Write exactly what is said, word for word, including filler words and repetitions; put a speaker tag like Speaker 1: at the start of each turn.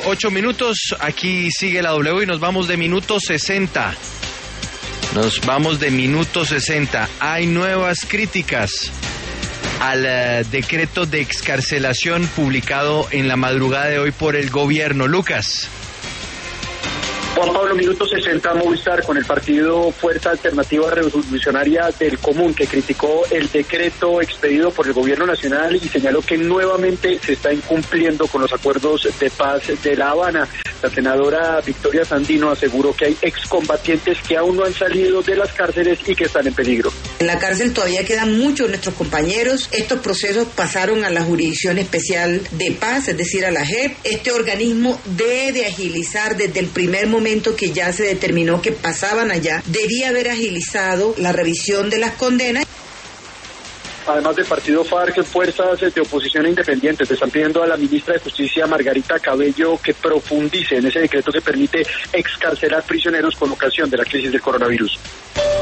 Speaker 1: ocho minutos, aquí sigue la W y nos vamos de minuto sesenta. Nos vamos de minuto sesenta. Hay nuevas críticas al uh, decreto de excarcelación publicado en la madrugada de hoy por el gobierno. Lucas.
Speaker 2: Juan Pablo, minuto sesenta, Movistar con el partido Fuerza Alternativa Revolucionaria del Común, que criticó el decreto expedido por el gobierno nacional y señaló que nuevamente se está incumpliendo con los acuerdos de paz de La Habana. La senadora Victoria Sandino aseguró que hay excombatientes que aún no han salido de las cárceles y que están en peligro.
Speaker 3: En la cárcel todavía quedan muchos de nuestros compañeros. Estos procesos pasaron a la Jurisdicción Especial de Paz, es decir, a la J E P. Este organismo debe de agilizar desde el primer momento que ya se determinó que pasaban allá, debía haber agilizado la revisión de las condenas.
Speaker 2: Además del partido FARC, fuerzas de oposición e independientes están pidiendo a la ministra de Justicia, Margarita Cabello, que profundice en ese decreto que permite excarcelar prisioneros con ocasión de la crisis del coronavirus.